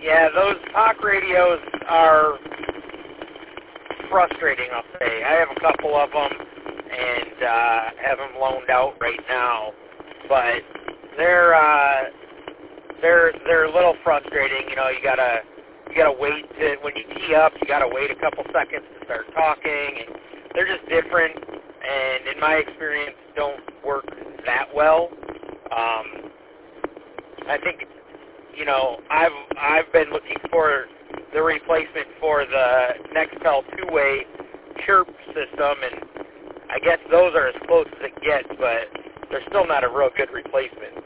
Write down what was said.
Yeah, those talk radios are frustrating, I'll say. I have a couple of them and have them loaned out right now, but they're a little frustrating. You know, you gotta wait to, when you tee up, you gotta wait a couple seconds to start talking, and they're just different, and in my experience, don't work that well. I think, you know, I've been looking for the replacement for the Nextel two-way chirp system, and I guess those are as close as it gets, but they're still not a real good replacement.